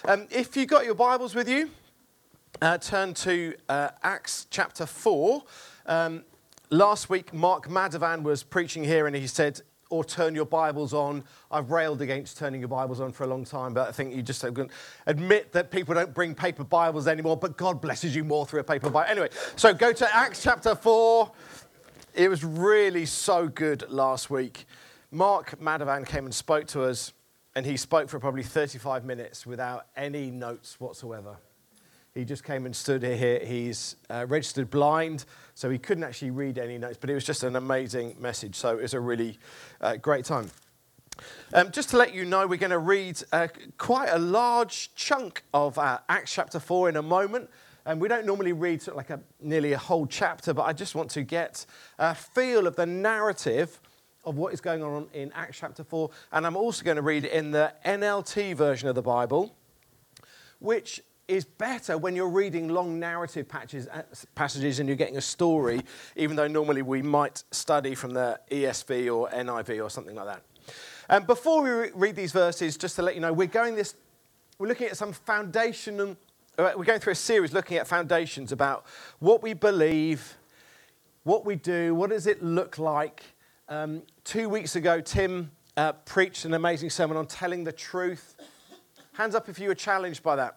If you've got your Bibles with you, turn to Acts chapter 4. Last week, Mark Madavan was preaching here and he said, or turn your Bibles on. I've railed against turning your Bibles on for a long time, but I think you just have to admit that people don't bring paper Bibles anymore, but God blesses you more through a paper Bible. Anyway, so go to Acts chapter 4. It was really so good last week. Mark Madavan came and spoke to us, and he spoke for probably 35 minutes without any notes whatsoever. He just came and stood here. He's registered blind, so he couldn't actually read any notes, but it was just an amazing message. So it was a really great time. Just to let you know, we're going to read quite a large chunk of Acts chapter 4 in a moment. And we don't normally read sort of like nearly a whole chapter, but I just want to get a feel of the narrative of what is going on in Acts chapter 4. And I'm also going to read in the NLT version of the Bible, which is better when you're reading long narrative passages and you're getting a story, even though normally we might study from the ESV or NIV or something like that. And before we read these verses, just to let you know, we're looking at some foundation. We're going through a series looking at foundations about what we believe, what we do, what does it look like. 2 weeks ago, Tim preached an amazing sermon on telling the truth. Hands up if you were challenged by that.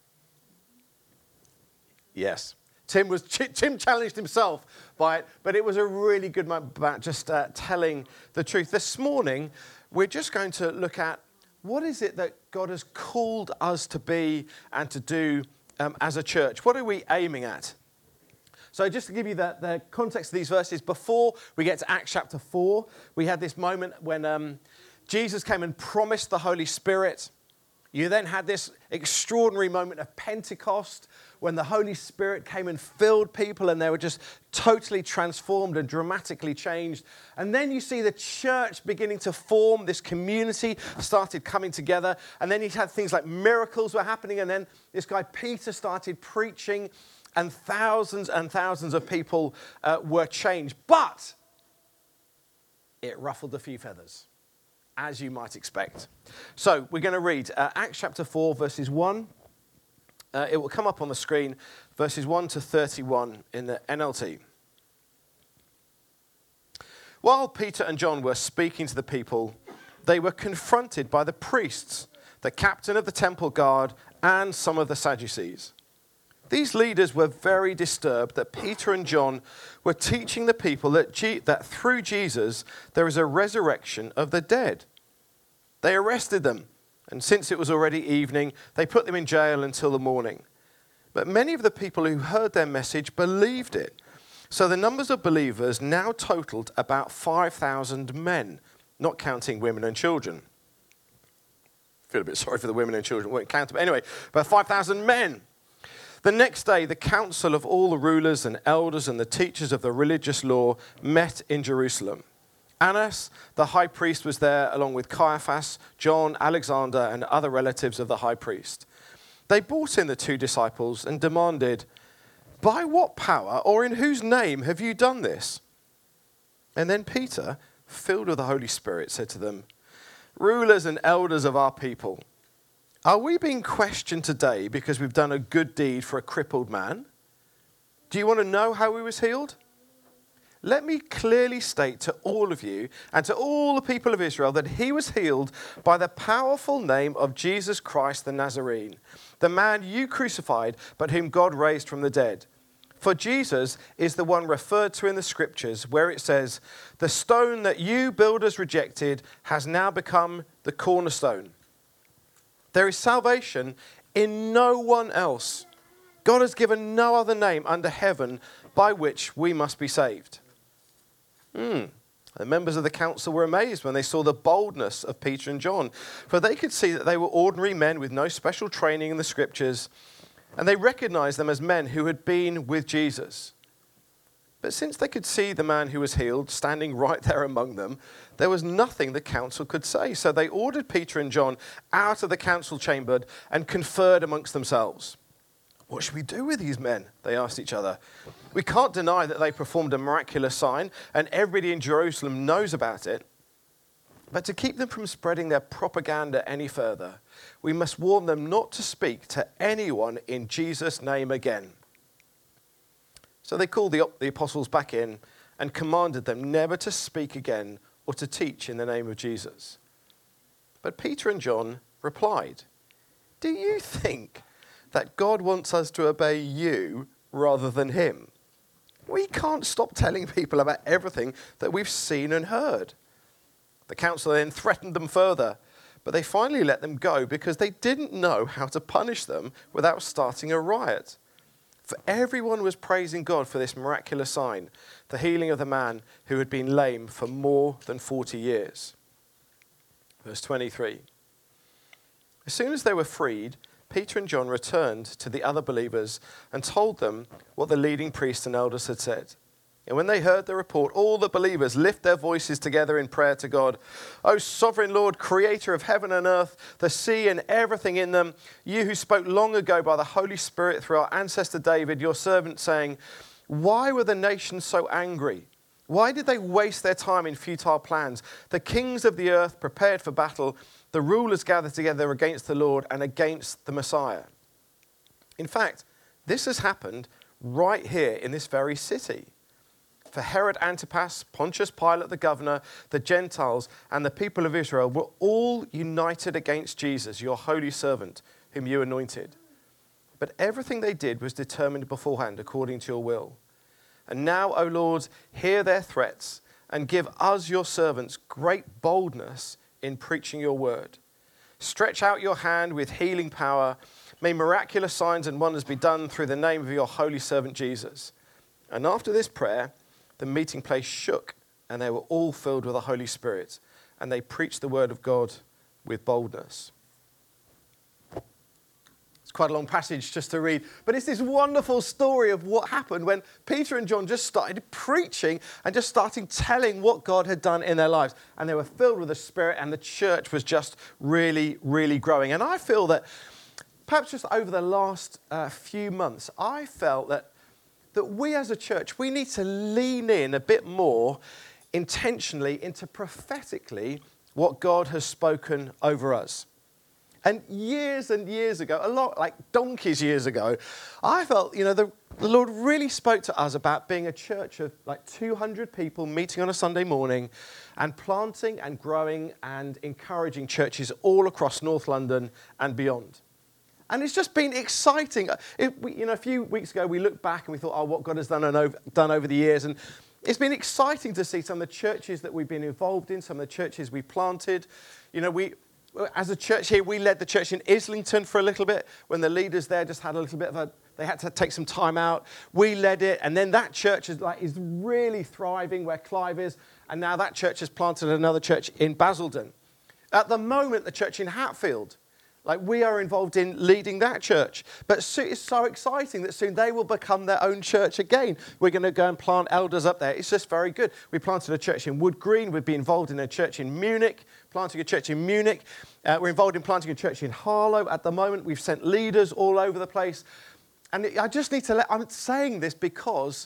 Yes. Tim challenged himself by it, but it was a really good moment about just telling the truth. This morning, we're just going to look at what is it that God has called us to be and to do as a church. What are we aiming at? So just to give you the context of these verses, before we get to Acts chapter 4, we had this moment when Jesus came and promised the Holy Spirit. You then had this extraordinary moment of Pentecost when the Holy Spirit came and filled people and they were just totally transformed and dramatically changed. And then you see the church beginning to form, this community started coming together. And then you had things like miracles were happening. And then this guy Peter started preaching and thousands of people were changed. But it ruffled a few feathers, as you might expect. So we're going to read Acts chapter 4, verses 1. It will come up on the screen, verses 1 to 31 in the NLT. While Peter and John were speaking to the people, they were confronted by the priests, the captain of the temple guard, and some of the Sadducees. These leaders were very disturbed that Peter and John were teaching the people that through Jesus there is a resurrection of the dead. They arrested them, and since it was already evening, they put them in jail until the morning. But many of the people who heard their message believed it. So the numbers of believers now totaled about 5,000 men, not counting women and children. I feel a bit sorry for the women and children, won't count them. Anyway, about 5,000 men. The next day, the council of all the rulers and elders and the teachers of the religious law met in Jerusalem. Annas, the high priest, was there along with Caiaphas, John, Alexander, and other relatives of the high priest. They brought in the two disciples and demanded, "By what power or in whose name have you done this?" And then Peter, filled with the Holy Spirit, said to them, "Rulers and elders of our people, are we being questioned today because we've done a good deed for a crippled man? Do you want to know how he was healed? Let me clearly state to all of you and to all the people of Israel that he was healed by the powerful name of Jesus Christ the Nazarene, the man you crucified, but whom God raised from the dead. For Jesus is the one referred to in the scriptures where it says, 'The stone that you builders rejected has now become the cornerstone.' There is salvation in no one else. God has given no other name under heaven by which we must be saved." The members of the council were amazed when they saw the boldness of Peter and John, for they could see that they were ordinary men with no special training in the scriptures, and they recognized them as men who had been with Jesus. But since they could see the man who was healed standing right there among them, there was nothing the council could say. So they ordered Peter and John out of the council chamber and conferred amongst themselves. "What should we do with these men?" they asked each other. "We can't deny that they performed a miraculous sign, and everybody in Jerusalem knows about it. But to keep them from spreading their propaganda any further, we must warn them not to speak to anyone in Jesus' name again. So they called the apostles back in and commanded them never to speak again or to teach in the name of Jesus. But Peter and John replied, "Do you think that God wants us to obey you rather than him? We can't stop telling people about everything that we've seen and heard." The council then threatened them further, but they finally let them go because they didn't know how to punish them without starting a riot. For everyone was praising God for this miraculous sign, the healing of the man who had been lame for more than 40 years. Verse 23. As soon as they were freed, Peter and John returned to the other believers and told them what the leading priests and elders had said. And when they heard the report, all the believers lift their voices together in prayer to God. "O sovereign Lord, creator of heaven and earth, the sea and everything in them, you who spoke long ago by the Holy Spirit through our ancestor David, your servant, saying, 'Why were the nations so angry? Why did they waste their time in futile plans? The kings of the earth prepared for battle. The rulers gathered together against the Lord and against the Messiah.'" In fact, this has happened right here in this very city. For Herod Antipas, Pontius Pilate the governor, the Gentiles, and the people of Israel were all united against Jesus, your holy servant, whom you anointed. But everything they did was determined beforehand according to your will. And now, O Lord, hear their threats and give us, your servants, great boldness in preaching your word. Stretch out your hand with healing power. May miraculous signs and wonders be done through the name of your holy servant Jesus. And after this prayer, the meeting place shook, and they were all filled with the Holy Spirit, and they preached the word of God with boldness. It's quite a long passage just to read, but it's this wonderful story of what happened when Peter and John just started preaching and just started telling what God had done in their lives. And they were filled with the Spirit, and the church was just really, really growing. And I feel that perhaps just over the last few months, I felt that we as a church, we need to lean in a bit more intentionally into prophetically what God has spoken over us. And years ago, a lot like donkeys years ago, I felt, the Lord really spoke to us about being a church of like 200 people meeting on a Sunday morning and planting and growing and encouraging churches all across North London and beyond. And it's just been exciting. A few weeks ago, we looked back and we thought, what God has done over the years. And it's been exciting to see some of the churches that we've been involved in, some of the churches we planted. As a church here, we led the church in Islington for a little bit when the leaders there just had a little bit of they had to take some time out. We led it, and then that church is really thriving where Clive is, and now that church has planted another church in Basildon. At the moment, the church in Hatfield, we are involved in leading that church. But it's so exciting that soon they will become their own church again. We're going to go and plant elders up there. It's just very good. We planted a church in Wood Green. We'd be involved in a church in Munich, planting a church in Munich. We're involved in planting a church in Harlow at the moment. We've sent leaders all over the place. And I just need to I'm saying this because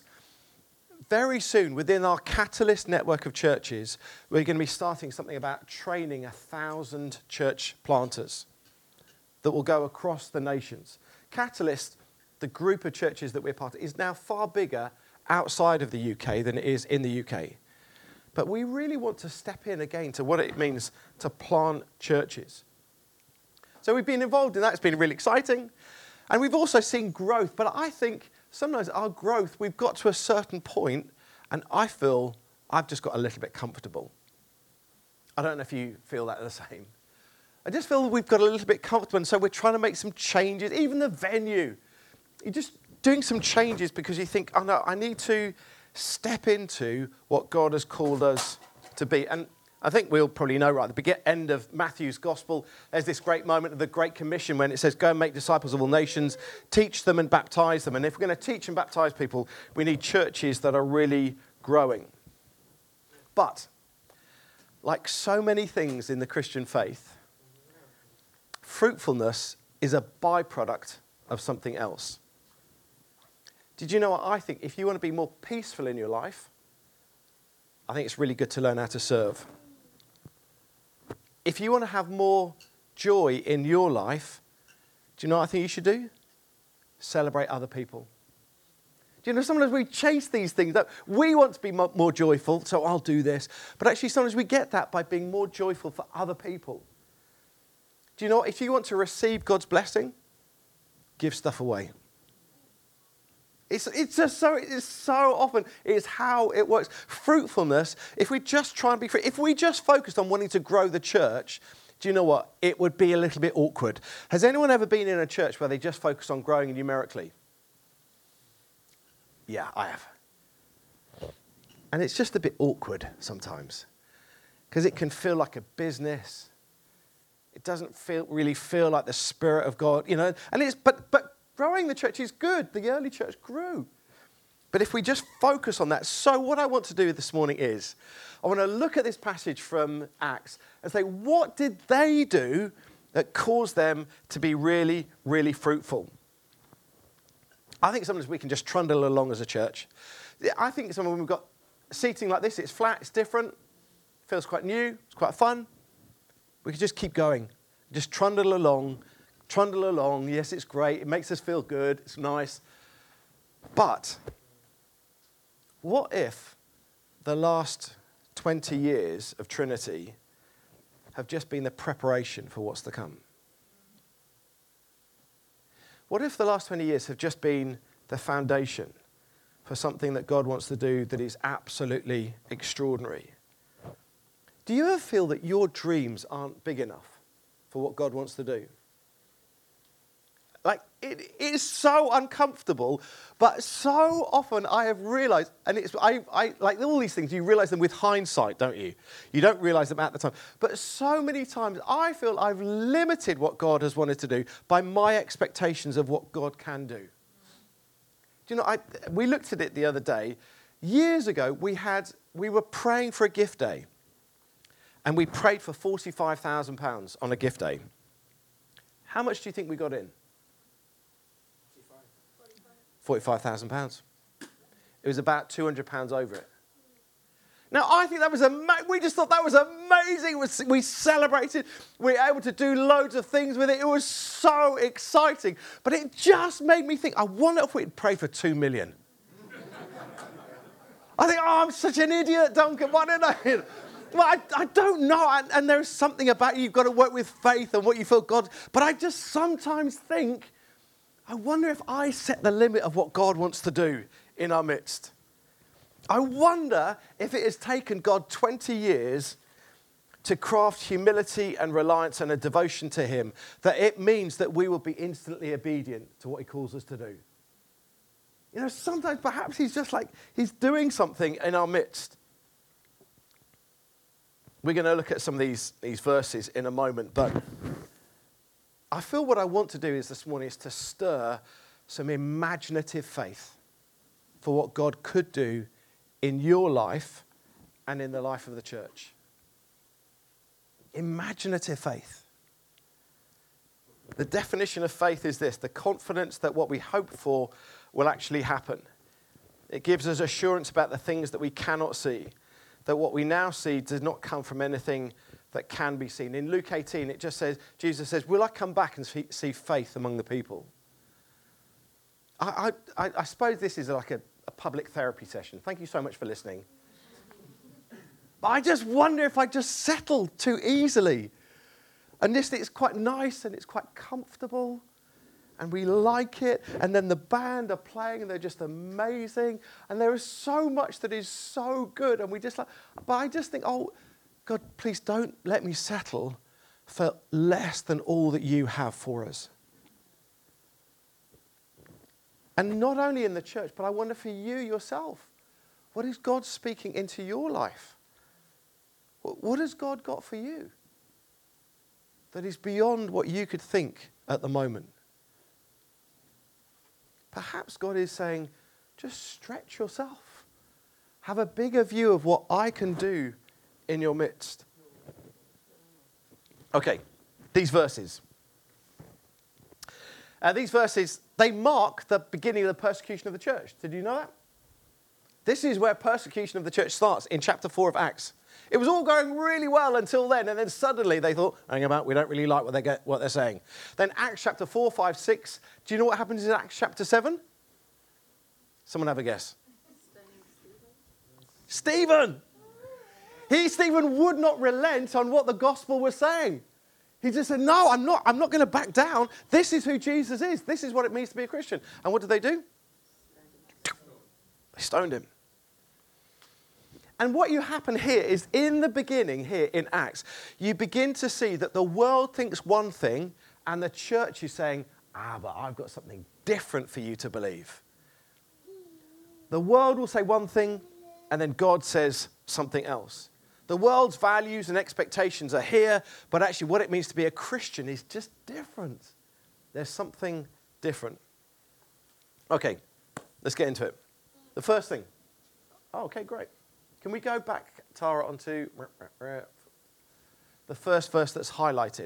very soon, within our Catalyst network of churches, we're going to be starting something about training 1,000 church planters that will go across the nations. Catalyst, the group of churches that we're part of, is now far bigger outside of the UK than it is in the UK. But we really want to step in again to what it means to plant churches. So we've been involved in that. It's been really exciting. And we've also seen growth. But I think sometimes our growth, we've got to a certain point, and I feel I've just got a little bit comfortable. I don't know if you feel that the same. I just feel we've got a little bit comfortable, and so we're trying to make some changes. Even the venue, you're just doing some changes because you think, oh no, I need to step into what God has called us to be. And I think we'll probably know right at the end of Matthew's gospel, there's this great moment of the Great Commission when it says, go and make disciples of all nations, teach them and baptize them. And if we're going to teach and baptize people, we need churches that are really growing. But like so many things in the Christian faith, fruitfulness is a byproduct of something else. Did you know what I think? If you want to be more peaceful in your life, I think it's really good to learn how to serve. if you want to have more joy in your life, do you know what I think you should do? Celebrate other people. Do you know, sometimes we chase these things. That we want to be more joyful, so I'll do this. But actually, sometimes we get that by being more joyful for other people. Do you know what? If you want to receive God's blessing, give stuff away. It's so often it's how it works. Fruitfulness, if we just try and be free, if we just focused on wanting to grow the church, do you know what? It would be a little bit awkward. Has anyone ever been in a church where they just focus on growing numerically? Yeah, I have. And it's just a bit awkward sometimes because it can feel like a business. It doesn't really feel like the Spirit of God, you know. And but growing the church is good. The early church grew. But if we just focus on that. So what I want to do this morning is I want to look at this passage from Acts and say, what did they do that caused them to be really, really fruitful? I think sometimes we can just trundle along as a church. I think sometimes when we've got seating like this, it's flat, it's different, feels quite new, it's quite fun. We can just keep going, just trundle along. Yes, it's great. It makes us feel good. It's nice. But what if the last 20 years of Trinity have just been the preparation for what's to come? What if the last 20 years have just been the foundation for something that God wants to do that is absolutely extraordinary? Do you ever feel that your dreams aren't big enough for what God wants to do? Like, it is so uncomfortable, but so often I have realized, and I like all these things, you realize them with hindsight, don't you? You don't realize them at the time. But so many times I feel I've limited what God has wanted to do by my expectations of what God can do. Do you know, we looked at it the other day. Years ago, we were praying for a gift day, and we prayed for £45,000 on a gift day. How much do you think we got in? £45,000. It was about £200 over it. Now, I think that was we just thought that was amazing. We celebrated. We were able to do loads of things with it. It was so exciting. But it just made me think, I wonder if we'd pray for 2 million. I think, I'm such an idiot, Duncan. Why don't I? Well, I don't know. And there's something about you've got to work with faith and what you feel God. But I just sometimes think, I wonder if I set the limit of what God wants to do in our midst. I wonder if it has taken God 20 years to craft humility and reliance and a devotion to him, that it means that we will be instantly obedient to what he calls us to do. You know, sometimes perhaps he's just like, he's doing something in our midst. We're going to look at some of these verses in a moment, but I feel what I want to do is this morning is to stir some imaginative faith for what God could do in your life and in the life of the church. Imaginative faith. The definition of faith is this: the confidence that what we hope for will actually happen. It gives us assurance about the things that we cannot see, that what we now see does not come from anything that can be seen. In Luke 18, it just says, Jesus says, will I come back and see faith among the people? I suppose this is like a public therapy session. Thank you so much for listening. But I just wonder if I just settled too easily. And this, it's quite nice and it's quite comfortable. And we like it. And then the band are playing and they're just amazing. And there is so much that is so good. And we just like, but I just think, oh, God, please don't let me settle for less than all that you have for us. And not only in the church, but I wonder for you yourself, what is God speaking into your life? What has God got for you that is beyond what you could think at the moment? Perhaps God is saying, just stretch yourself. Have a bigger view of what I can do in your midst. Okay, these verses. They mark the beginning of the persecution of the church. Did you know that? This is where persecution of the church starts, in chapter 4 of Acts. It was all going really well until then, and then suddenly they thought, hang about, we don't really like what they're saying. Then Acts chapter 4, 5, 6. Do you know what happens in Acts chapter 7? Someone have a guess. Stephen. Stephen would not relent on what the gospel was saying. He just said, no, I'm not going to back down. This is who Jesus is. This is what it means to be a Christian. And what did they do? They stoned him. And what you happen here is in the beginning here in Acts, you begin to see that the world thinks one thing and the church is saying, but I've got something different for you to believe. The world will say one thing and then God says something else. The world's values and expectations are here, but actually what it means to be a Christian is just different. There's something different. Okay, let's get into it. The first thing. Oh, okay, great. Can we go back, Tara, onto the first verse that's highlighted?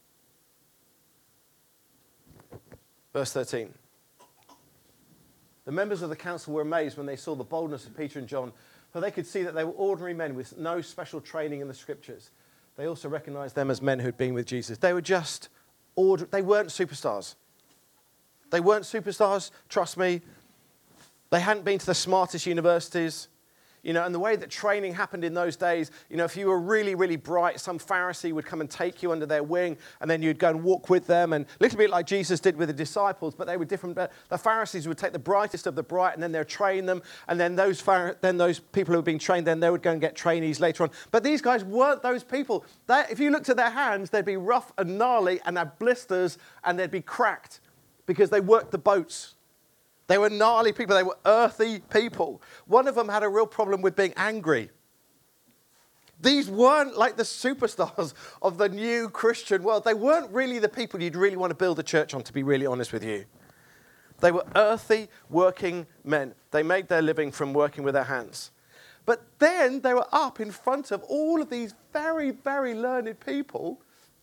Verse 13. The members of the council were amazed when they saw the boldness of Peter and John, for they could see that they were ordinary men with no special training in the scriptures. They also recognized them as men who had been with Jesus. They were just they weren't superstars. They weren't superstars, trust me. They hadn't been to the smartest universities. And the way that training happened in those days, if you were really, really bright, some Pharisee would come and take you under their wing, and then you'd go and walk with them, and a little bit like Jesus did with the disciples, but they were different. The Pharisees would take the brightest of the bright, and then they'd train them, and then those people who were being trained, then they would go and get trainees later on. But these guys weren't those people. If you looked at their hands, they'd be rough and gnarly, and have blisters, and they'd be cracked, because they worked the boats. They were gnarly people. They were earthy people. One of them had a real problem with being angry. These weren't like the superstars of the new Christian world. They weren't really the people you'd really want to build a church on, to be really honest with you. They were earthy, working men. They made their living from working with their hands. But then they were up in front of all of these very, very learned people.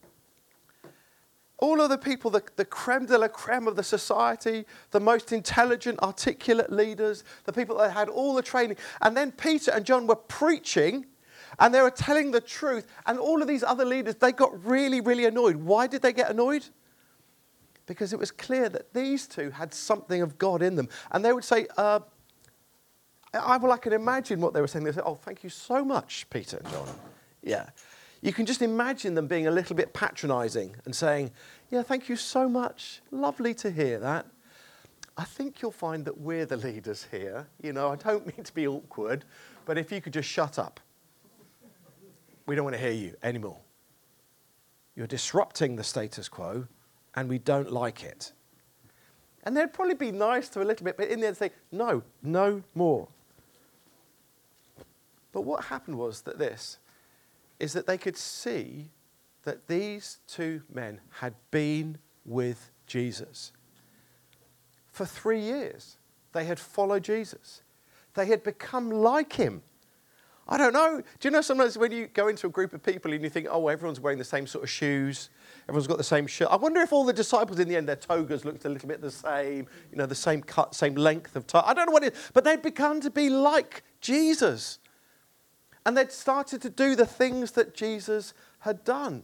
All of the people, the creme de la creme of the society, the most intelligent, articulate leaders, the people that had all the training. And then Peter and John were preaching, and they were telling the truth. And all of these other leaders, they got really, really annoyed. Why did they get annoyed? Because it was clear that these two had something of God in them. And they would say, I can imagine what they were saying. They said, oh, thank you so much, Peter and John. Yeah. You can just imagine them being a little bit patronizing and saying, yeah, thank you so much. Lovely to hear that. I think you'll find that we're the leaders here. I don't mean to be awkward, but if you could just shut up. We don't want to hear you anymore. You're disrupting the status quo, and we don't like it. And they'd probably be nice to a little bit, but in the end say, no more. But what happened was that they could see that these two men had been with Jesus. For 3 years, they had followed Jesus. They had become like him. I don't know. Do you know sometimes when you go into a group of people and you think, oh, everyone's wearing the same sort of shoes, everyone's got the same shirt. I wonder if all the disciples in the end, their togas looked a little bit the same, the same cut, same length of tie. I don't know what it is, but they'd begun to be like Jesus. And they'd started to do the things that Jesus had done.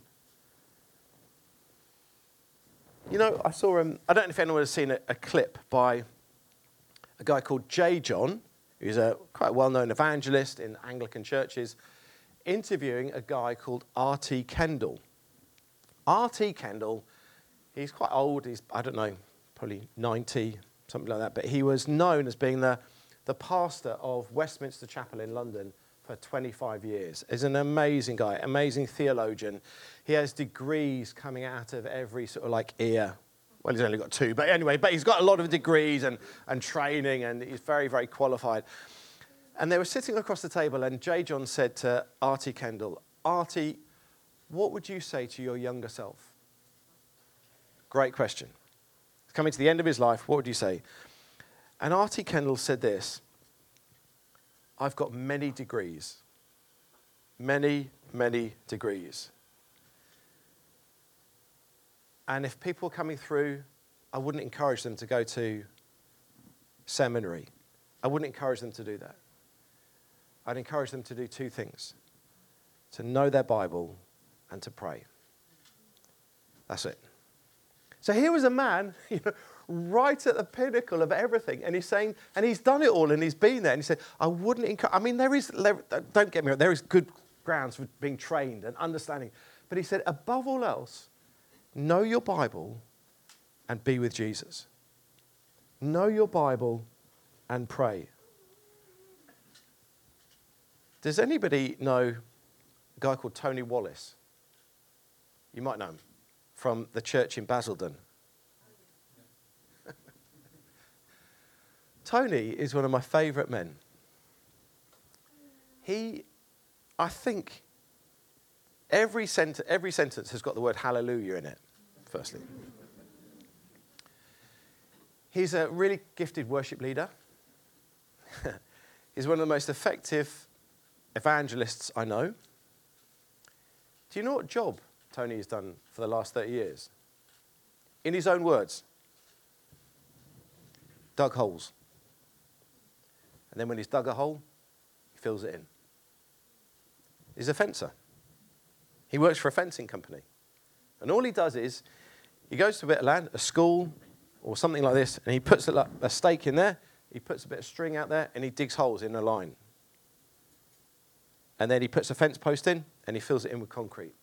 I saw, I don't know if anyone has seen a clip by a guy called J. John, who's a quite well-known evangelist in Anglican churches, interviewing a guy called R.T. Kendall. R.T. Kendall, he's quite old, he's, I don't know, probably 90, something like that, but he was known as being the pastor of Westminster Chapel in London for 25 years. He's an amazing guy, amazing theologian. He has degrees coming out of every sort of ear. Well, he's only got 2, but anyway, he's got a lot of degrees and training, and he's very, very qualified. And they were sitting across the table, and J. John said to R.T. Kendall, R.T., what would you say to your younger self? Great question. He's coming to the end of his life, what would you say? And R.T. Kendall said this, I've got many degrees. Many, many degrees. And if people are coming through, I wouldn't encourage them to go to seminary. I wouldn't encourage them to do that. I'd encourage them to do 2 things. to know their Bible, and to pray. That's it. So here was a man, right at the pinnacle of everything, and he's saying, and he's done it all, and he's been there, and he said, I wouldn't encourage, I mean, don't get me wrong, there is good grounds for being trained and understanding, but he said, above all else, know your Bible and be with Jesus. Know your Bible and pray. Does anybody know a guy called Tony Wallace? You might know him from the church in Basildon. Tony is one of my favourite men. I think every sentence has got the word hallelujah in it, firstly. He's a really gifted worship leader. He's one of the most effective evangelists I know. Do you know what job Tony has done for the last 30 years? In his own words, dug holes. And then when he's dug a hole, he fills it in. He's a fencer. He works for a fencing company. And all he does is, he goes to a bit of land, a school, or something like this, and he puts a stake in there, he puts a bit of string out there, and he digs holes in a line. And then he puts a fence post in, and he fills it in with concrete.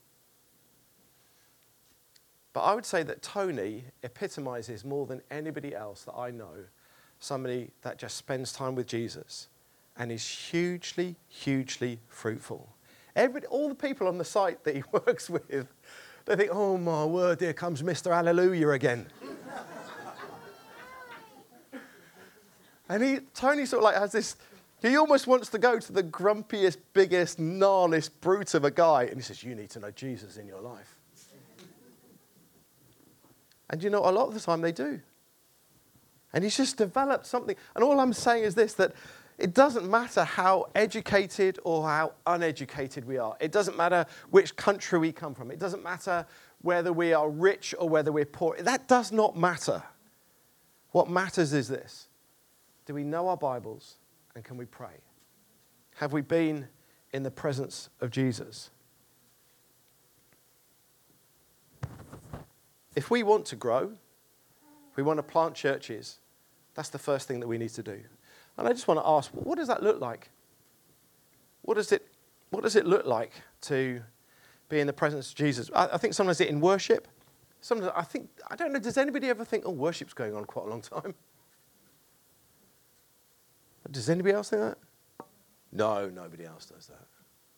But I would say that Tony epitomizes more than anybody else that I know, somebody that just spends time with Jesus and is hugely, hugely fruitful. All the people on the site that he works with, they think, oh my word, here comes Mr. Hallelujah again. And Tony sort of like has this, he almost wants to go to the grumpiest, biggest, gnarliest brute of a guy. And he says, you need to know Jesus in your life. And a lot of the time they do. And he's just developed something. And all I'm saying is this, that it doesn't matter how educated or how uneducated we are. It doesn't matter which country we come from. It doesn't matter whether we are rich or whether we're poor. That does not matter. What matters is this. Do we know our Bibles and can we pray? Have we been in the presence of Jesus? If we want to grow, if we want to plant churches, that's the first thing that we need to do. And I just want to ask, what does that look like? What does it look like to be in the presence of Jesus? I think sometimes in worship. Sometimes I don't know, does anybody ever think, worship's going on quite a long time? Does anybody else think that? No, nobody else does that.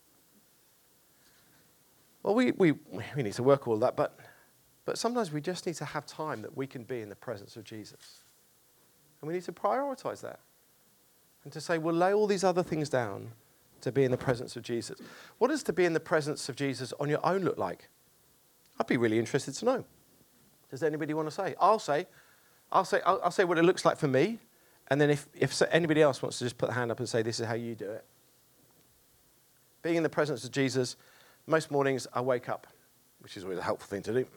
Well, we need to work all that, but sometimes we just need to have time that we can be in the presence of Jesus. And we need to prioritize that. And to say, we'll lay all these other things down to be in the presence of Jesus. What does to be in the presence of Jesus on your own look like? I'd be really interested to know. Does anybody want to say? I'll say what it looks like for me. And then if anybody else wants to just put the hand up and say, this is how you do it. Being in the presence of Jesus, most mornings I wake up, which is always a helpful thing to do.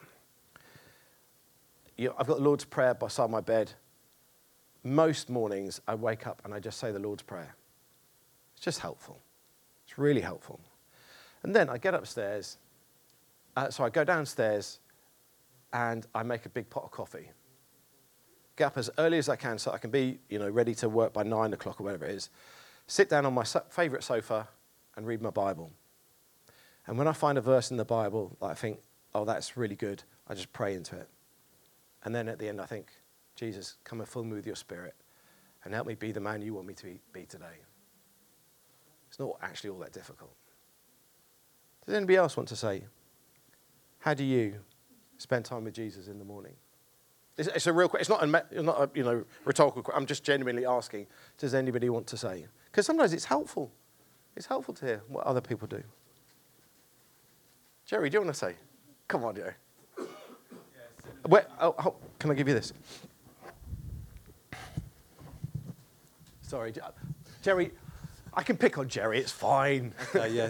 I've got the Lord's Prayer beside my bed. Most mornings I wake up and I just say the Lord's Prayer. It's just helpful. It's really helpful. And then I get upstairs. So I go downstairs and I make a big pot of coffee. Get up as early as I can so I can be, ready to work by 9 o'clock or whatever it is. Sit down on my favourite sofa and read my Bible. And when I find a verse in the Bible that I think, that's really good, I just pray into it. And then at the end I think, Jesus, come and fill me with your Spirit and help me be the man you want me to be today. It's not actually all that difficult. Does anybody else want to say, how do you spend time with Jesus in the morning? It's a real question. It's not a rhetorical question. I'm just genuinely asking, does anybody want to say? Because sometimes it's helpful. It's helpful to hear what other people do. Jerry, do you want to say? Come on, Jerry. Can I give you this? Sorry, Jerry. I can pick on Jerry. It's fine. Yeah.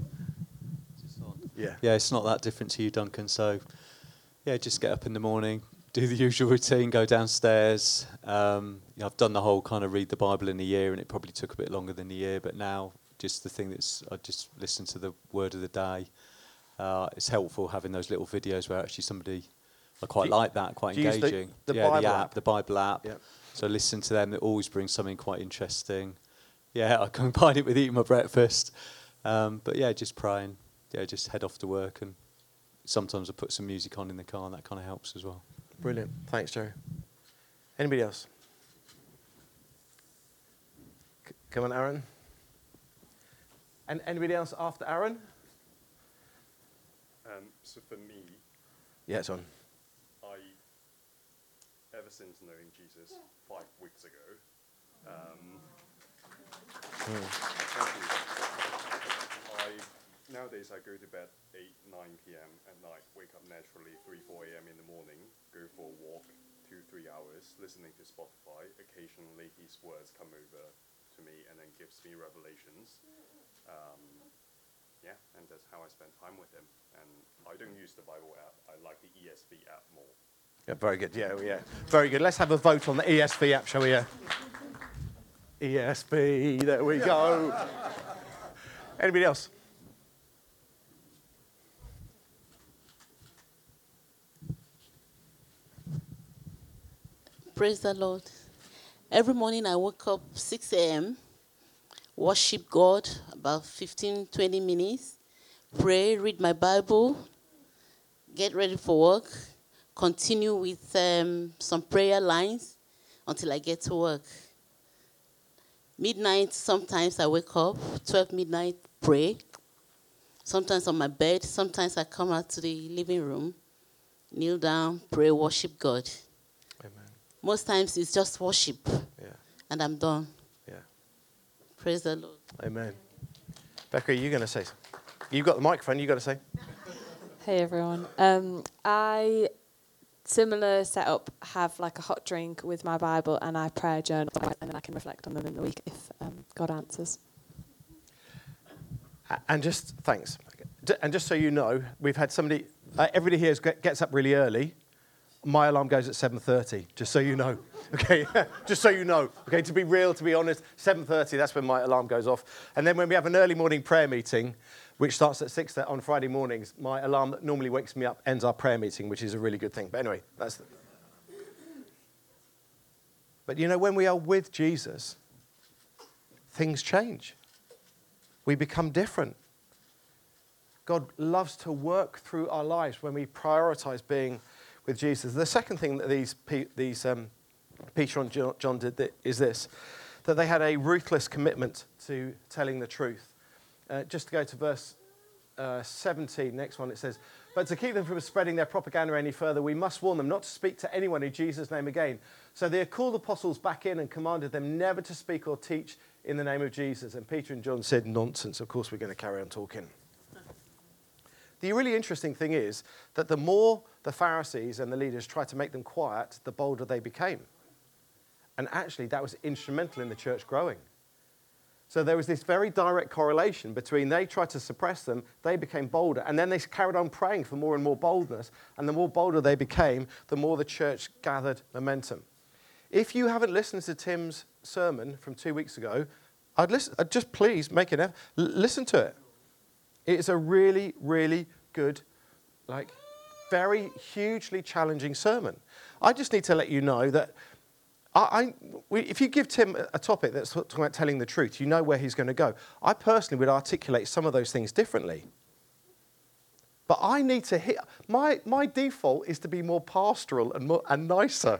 Yeah, it's not that different to you, Duncan. So, just get up in the morning, do the usual routine, go downstairs. I've done the whole kind of read the Bible in a year, and it probably took a bit longer than a year. But now, just the thing I just listen to the word of the day. It's helpful having those little videos where actually somebody, I quite like that, quite do you use engaging. the Bible app? The Bible app. Yep. So listen to them. That always brings something quite interesting. Yeah, I combine it with eating my breakfast. But yeah, just praying. Yeah, just head off to work, and sometimes I put some music on in the car, and that kind of helps as well. Brilliant. Thanks, Jerry. Anybody else? Come on, Aaron. And anybody else after Aaron? So for me, Yeah, it's on. ever since knowing Jesus 5 weeks ago, nowadays I go to bed 8, 9 p.m. at night, wake up naturally 3, 4 a.m. in the morning, go for a walk 2, 3 hours, listening to Spotify. Occasionally his words come over to me and then gives me revelations. And that's how I spend time with him. And I don't use the Bible app. I like the ESV app more. Yeah, very good. Yeah. Very good. Let's have a vote on the ESV app, shall we? ESV, there we go. Anybody else? Praise the Lord. Every morning I wake up 6 a.m., worship God about 15, 20 minutes, pray, read my Bible, get ready for work, continue with some prayer lines until I get to work. Midnight, sometimes I wake up, 12 midnight, pray. Sometimes on my bed, sometimes I come out to the living room, kneel down, pray, worship God. Amen. Most times it's just worship, Yeah. and I'm done. Yeah. Praise the Lord. Amen. Becca, you're going to say something. You've got the microphone, you've got to say. Hey everyone. I, similar setup, have like a hot drink with my Bible and I prayer journal, and then I can reflect on them in the week if God answers. And just, thanks. And just so you know, we've had somebody, everybody here gets up really early. My alarm goes at 7:30, just so you know. Okay, just so you know. Okay, to be real, to be honest, 7:30, that's when my alarm goes off. And then when we have an early morning prayer meeting, which starts at 6 on Friday mornings, my alarm that normally wakes me up ends our prayer meeting, which is a really good thing. But anyway, that's... But you know, when we are with Jesus, things change. We become different. God loves to work through our lives when we prioritize being with Jesus. The second thing that these Peter and John did is this, that they had a ruthless commitment to telling the truth. Just to go to verse 17, next one, it says, "But to keep them from spreading their propaganda any further, we must warn them not to speak to anyone in Jesus' name again. So they called the apostles back in and commanded them never to speak or teach in the name of Jesus. And Peter and John said, nonsense, of course we're going to carry on talking." The really interesting thing is that the more the Pharisees and the leaders tried to make them quiet, the bolder they became. And actually, that was instrumental in the church growing. So there was this very direct correlation between they tried to suppress them, they became bolder, and then they carried on praying for more and more boldness, and the more bolder they became, the more the church gathered momentum. If you haven't listened to Tim's sermon from 2 weeks ago, I'd just please make an effort, listen to it. It is a really, really good, very hugely challenging sermon. I just need to let you know that if you give Tim a topic that's talking about telling the truth, you know where he's going to go. I personally would articulate some of those things differently. But I need to hit, my default is to be more pastoral and nicer.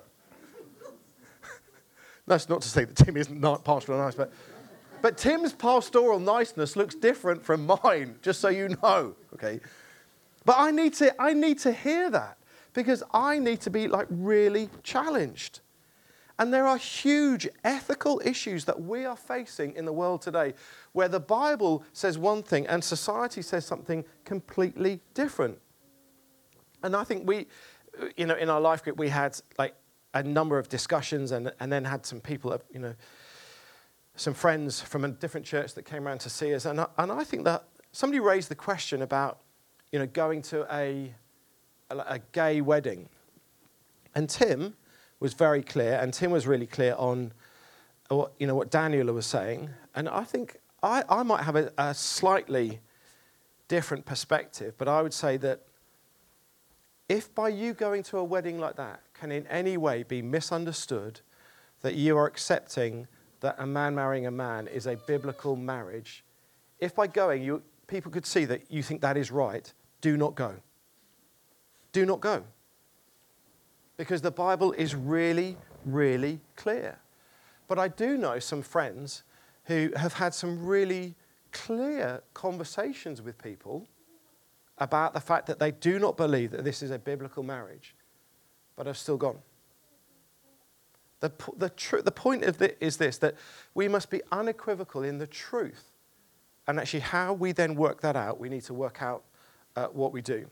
That's not to say that Tim isn't not pastoral and nice, but Tim's pastoral niceness looks different from mine, just so you know, okay? But I need to hear that because I need to be really challenged. And there are huge ethical issues that we are facing in the world today where the Bible says one thing and society says something completely different. And I think we, in our life group, we had a number of discussions and then had some people, some friends from a different church that came around to see us. And I think that somebody raised the question about, going to a gay wedding. And Tim was very clear, and Tim was really clear on what Daniela was saying. And I think I might have a slightly different perspective, but I would say that if by you going to a wedding like that can in any way be misunderstood that you are accepting that a man marrying a man is a biblical marriage, if by going people could see that you think that is right, do not go. Do not go. Because the Bible is really, really clear. But I do know some friends who have had some really clear conversations with people about the fact that they do not believe that this is a biblical marriage, but have still gone. The point of it is this, that we must be unequivocal in the truth. And actually how we then work that out, we need to work out what we do.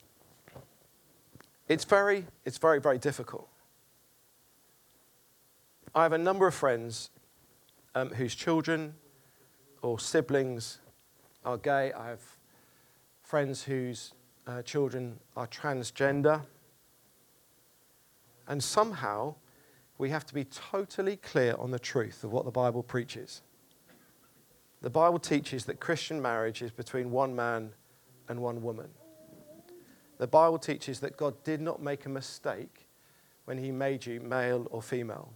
It's very, very difficult. I have a number of friends whose children or siblings are gay. I have friends whose children are transgender. And somehow we have to be totally clear on the truth of what the Bible preaches. The Bible teaches that Christian marriage is between one man and one woman. The Bible teaches that God did not make a mistake when he made you male or female.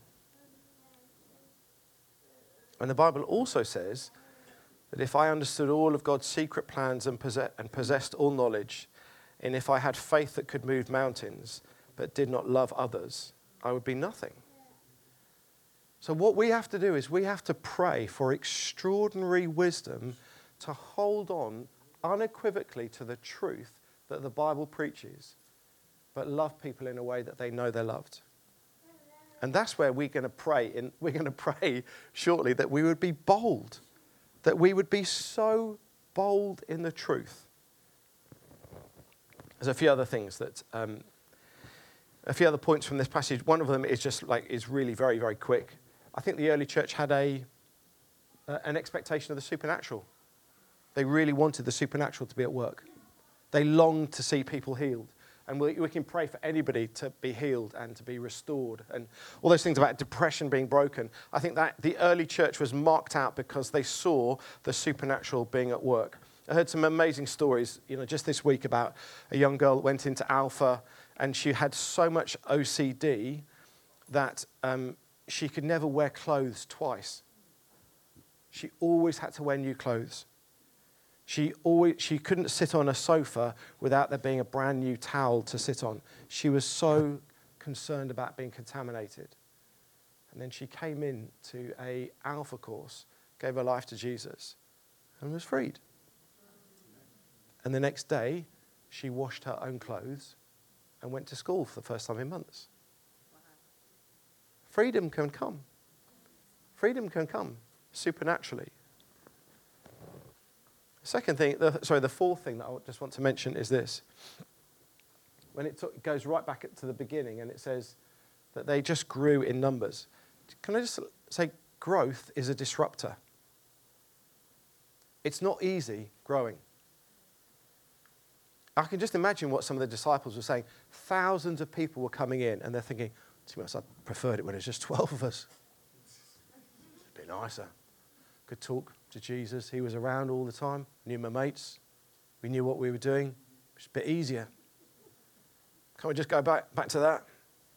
And the Bible also says that if I understood all of God's secret plans and possessed all knowledge, and if I had faith that could move mountains but did not love others, I would be nothing. So what we have to do is we have to pray for extraordinary wisdom to hold on unequivocally to the truth that the Bible preaches, but love people in a way that they know they're loved. And that's where we're going to pray. We're going to pray shortly that we would be bold, that we would be so bold in the truth. There's a few other things that, a few other points from this passage. One of them is really very, very quick. I think the early church had an expectation of the supernatural. They really wanted the supernatural to be at work. They longed to see people healed. And we can pray for anybody to be healed and to be restored. And all those things about depression being broken. I think that the early church was marked out because they saw the supernatural being at work. I heard some amazing stories, just this week about a young girl that went into Alpha and she had so much OCD that she could never wear clothes twice. She always had to wear new clothes. She couldn't sit on a sofa without there being a brand new towel to sit on. She was so concerned about being contaminated. And then she came in to a Alpha course, gave her life to Jesus, and was freed. And the next day, she washed her own clothes and went to school for the first time in months. Freedom can come. Freedom can come supernaturally. The fourth thing that I just want to mention is this. When it goes right back to the beginning and it says that they just grew in numbers. Can I just say growth is a disruptor? It's not easy growing. I can just imagine what some of the disciples were saying. Thousands of people were coming in and they're thinking, to be honest, I preferred it when it was just 12 of us. It's a bit nicer. Could talk to Jesus. He was around all the time. Knew my mates. We knew what we were doing. It was a bit easier. Can't we just go back to that?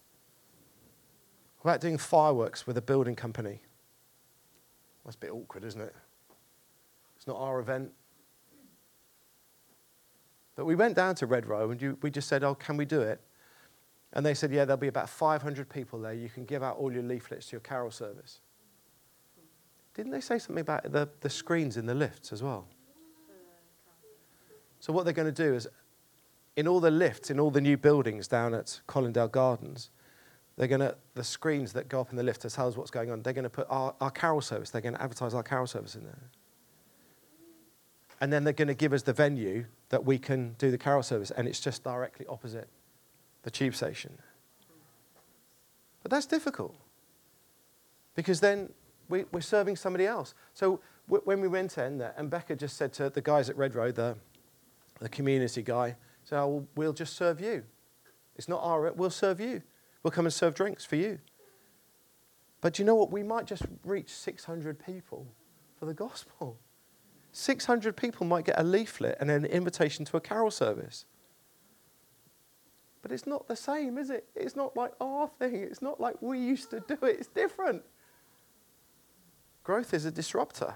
What about doing fireworks with a building company? That's a bit awkward, isn't it? It's not our event. But we went down to Red Row and we just said, can we do it? And they said, yeah, there'll be about 500 people there. You can give out all your leaflets to your carol service. Didn't they say something about the screens in the lifts as well? So what they're going to do is, in all the lifts, in all the new buildings down at Colindale Gardens, the screens that go up in the lift to tell us what's going on, they're going to put our carol service, they're going to advertise our carol service in there. And then they're going to give us the venue that we can do the carol service, and it's just directly opposite the tube station. But that's difficult, because then we're serving somebody else. So when we went in there, and Becca just said to the guys at Red Row, the community guy, so we'll just serve you. It's not we'll serve you. We'll come and serve drinks for you. But do you know what? We might just reach 600 people for the gospel. 600 people might get a leaflet and an invitation to a carol service. But it's not the same, is it? It's not like our thing. It's not like we used to do it. It's different. Growth is a disruptor.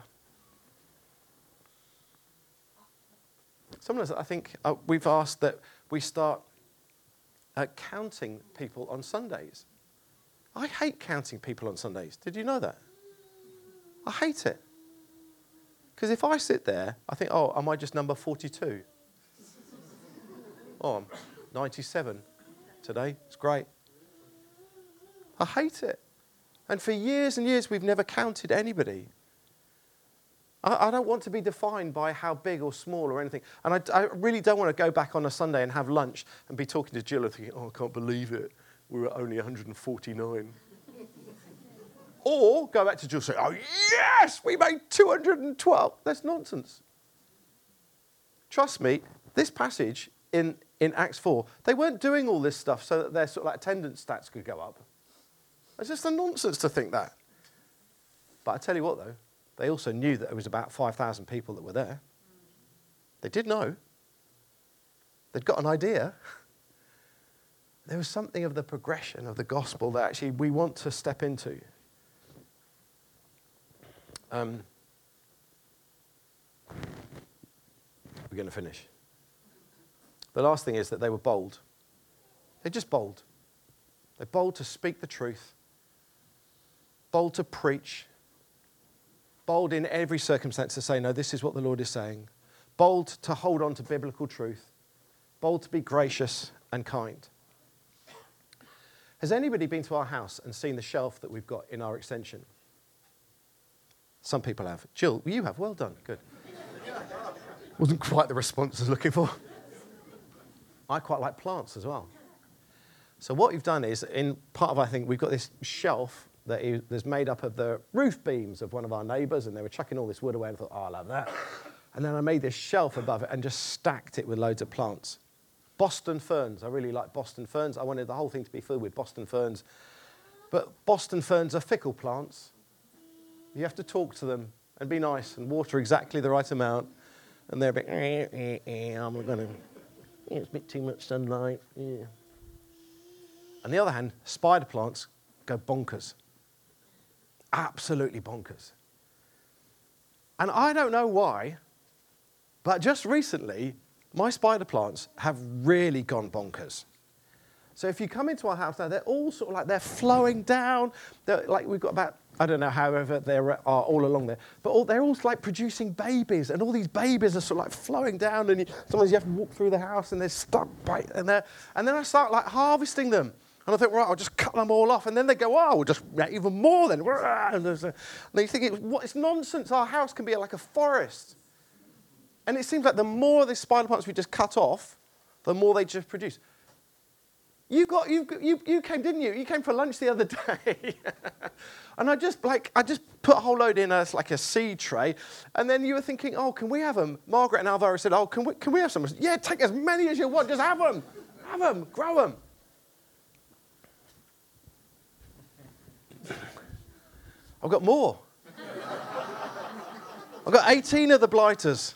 Sometimes I think we've asked that we start counting people on Sundays. I hate counting people on Sundays. Did you know that? I hate it. Because if I sit there, I think, oh, am I just number 42? Oh, I'm 97 today. It's great. I hate it. And for years and years, we've never counted anybody. I don't want to be defined by how big or small or anything. And I really don't want to go back on a Sunday and have lunch and be talking to Jill and thinking, oh, I can't believe it. We were only 149. Or go back to Jill and say, oh, yes, we made 212. That's nonsense. Trust me, this passage in Acts 4, they weren't doing all this stuff so that their sort of like attendance stats could go up. It's just a nonsense to think that. But I tell you what, though, they also knew that there was about 5,000 people that were there. They did know. They'd got an idea. There was something of the progression of the gospel that actually we want to step into. We're going to finish. The last thing is that they were bold. They're just bold. They're bold to speak the truth, bold to preach, bold in every circumstance to say, no, this is what the Lord is saying, bold to hold on to biblical truth, bold to be gracious and kind. Has anybody been to our house and seen the shelf that we've got in our extension? Some people have. Jill, you have. Well done. Good. Wasn't quite the response I was looking for. I quite like plants as well. So what we've done is, in part of, I think, we've got this shelf that is made up of the roof beams of one of our neighbours, and they were chucking all this wood away, and I thought, oh, I love that. And then I made this shelf above it and just stacked it with loads of plants. Boston ferns. I really like Boston ferns. I wanted the whole thing to be filled with Boston ferns. But Boston ferns are fickle plants. You have to talk to them and be nice and water exactly the right amount. And they're a bit, I'm not going to, it's a bit too much sunlight. Yeah. On the other hand, spider plants go bonkers. Absolutely bonkers. And I don't know why, but just recently, my spider plants have really gone bonkers. So if you come into our house now, they're all sort of like, they're flowing down. They're like, we've got about, I don't know, however they are all along there. But they're all like producing babies. And all these babies are sort of like flowing down. And sometimes you have to walk through the house and they're stuck right in there. And then I start like harvesting them. And I think, right, I'll just cut them all off. And then they go, oh, we'll just even more then. And you think, it's nonsense. Our house can be like a forest. And it seems like the more of these spider plants we just cut off, the more they just produce. You came, didn't you? You came for lunch the other day. And I just put a whole load in like a seed tray. And then you were thinking, oh, can we have them? Margaret and Alvaro said, oh, can we have some? I said, yeah, take as many as you want. Just have them. Have them. Grow them. I've got more. I've got 18 of the blighters.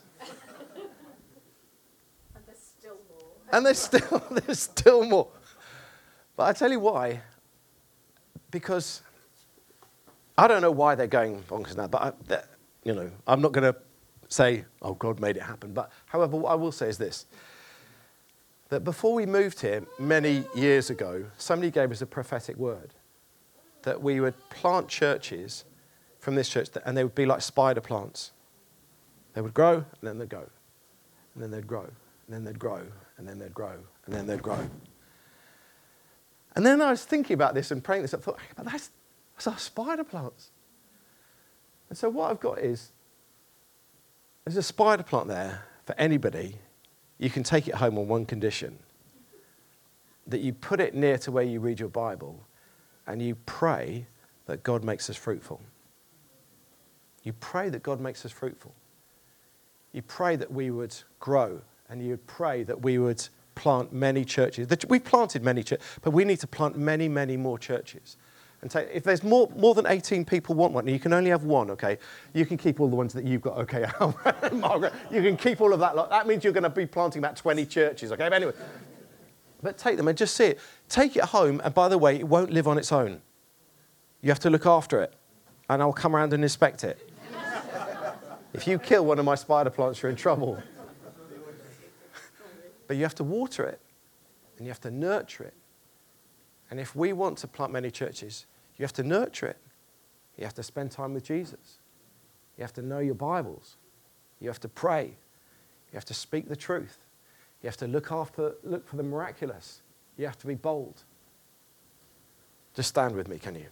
And there's still more. And there's still more. But I tell you why. Because I don't know why they're going bonkers now. But I'm not going to say, oh, God made it happen. But however, what I will say is this: that before we moved here many years ago, somebody gave us a prophetic word that we would plant churches from this church, and they would be like spider plants. They would grow, and then they'd go, and then they'd grow, and then they'd grow, and then they'd grow, and then they'd grow. And then I was thinking about this and praying this. I thought, but that's our spider plants. And so what I've got is, there's a spider plant there for anybody. You can take it home on one condition: that you put it near to where you read your Bible, and you pray that God makes us fruitful. You pray that God makes us fruitful. You pray that we would grow, and you pray that we would plant many churches. We've planted many churches, but we need to plant many, many more churches. And take, if there's more than 18 people want one, you can only have one, okay? You can keep all the ones that you've got, okay? Margaret, you can keep all of that lot. That means you're going to be planting about 20 churches, okay? But anyway, but take them and just see it. Take it home, and by the way, it won't live on its own. You have to look after it, and I'll come around and inspect it. If you kill one of my spider plants, you're in trouble. But you have to water it, and you have to nurture it. And if we want to plant many churches, you have to nurture it. You have to spend time with Jesus. You have to know your Bibles. You have to pray. You have to speak the truth. You have to look for the miraculous. You have to be bold. Just stand with me, can you?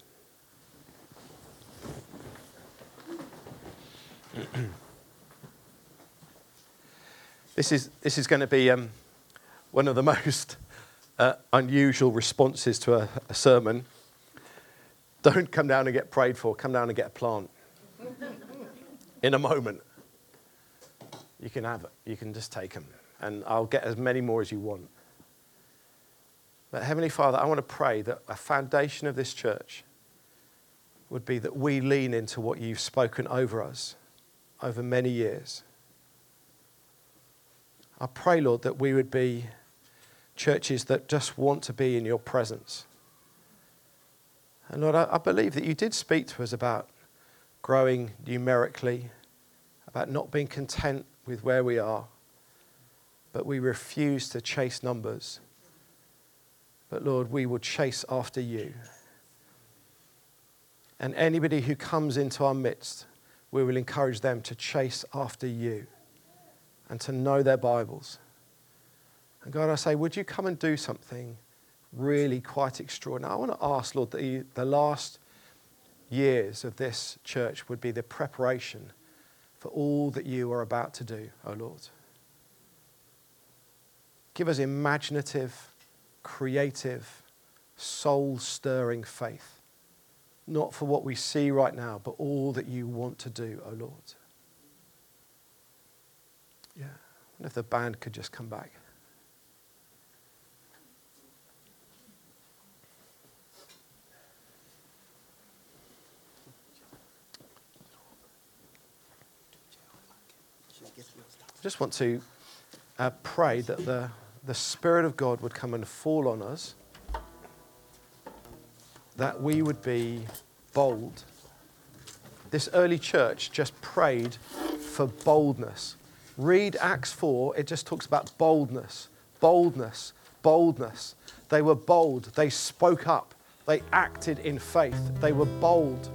This is going to be one of the most unusual responses to a sermon. Don't come down and get prayed for. Come down and get a plant. In a moment. You can have it. You can just take them. And I'll get as many more as you want. But Heavenly Father, I want to pray that a foundation of this church would be that we lean into what you've spoken over us over many years. I pray, Lord, that we would be churches that just want to be in your presence. And Lord, I believe that you did speak to us about growing numerically, about not being content with where we are, but we refuse to chase numbers. But Lord, we will chase after you. And anybody who comes into our midst, we will encourage them to chase after you and to know their Bibles. And God, I say, would you come and do something really quite extraordinary? I want to ask, Lord, that the last years of this church would be the preparation for all that you are about to do, oh Lord. Give us imaginative, creative, soul-stirring faith. Not for what we see right now, but all that you want to do, oh Lord. Yeah. I wonder if the band could just come back. I just want to pray that the Spirit of God would come and fall on us, that we would be bold. This early church just prayed for boldness. Read Acts 4, it just talks about boldness, boldness, boldness. They were bold, they spoke up, they acted in faith, they were bold.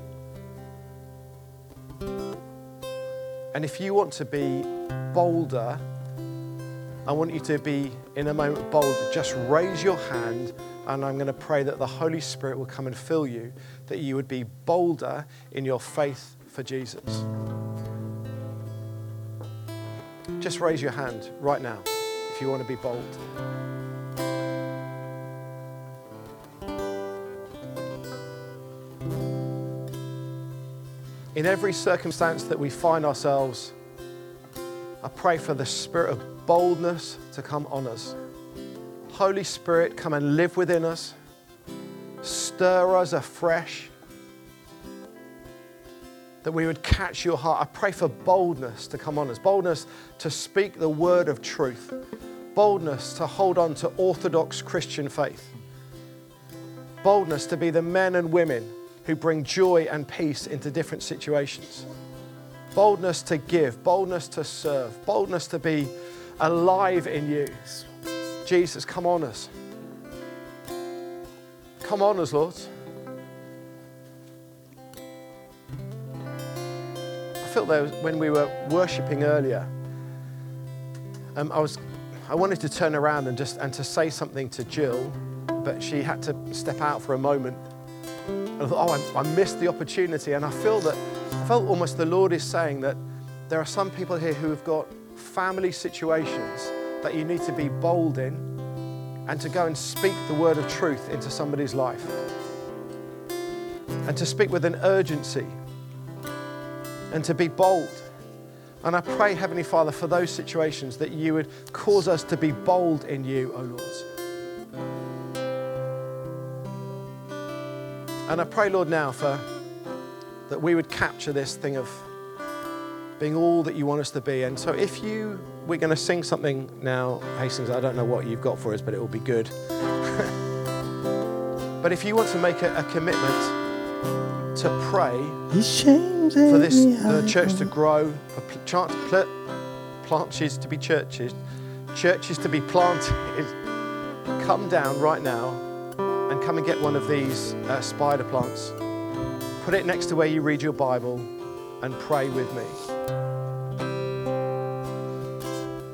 And if you want to be bolder, I want you to be in a moment bold. Just raise your hand, and I'm going to pray that the Holy Spirit will come and fill you, that you would be bolder in your faith for Jesus. Just raise your hand right now if you want to be bold. In every circumstance that we find ourselves, I pray for the spirit of boldness to come on us. Holy Spirit, come and live within us. Stir us afresh. That we would catch your heart. I pray for boldness to come on us. Boldness to speak the word of truth. Boldness to hold on to orthodox Christian faith. Boldness to be the men and women who bring joy and peace into different situations. Boldness to give, boldness to serve, boldness to be alive in you. Jesus, come on us. Come on us, Lord. I felt there when we were worshipping earlier, I wanted to turn around and to say something to Jill, but she had to step out for a moment. And I thought, I missed the opportunity. And I felt almost the Lord is saying that there are some people here who have got family situations that you need to be bold in and to go and speak the word of truth into somebody's life. And to speak with an urgency and to be bold. And I pray, Heavenly Father, for those situations that you would cause us to be bold in you, O Lord. And I pray, Lord, now that we would capture this thing of being all that you want us to be. And so we're going to sing something now, Hastings. I don't know what you've got for us, but it will be good. But if you want to make a commitment to pray for the church to grow, for planches to be churches to be planted, come down right now and come and get one of these spider plants. Put it next to where you read your Bible and pray with me.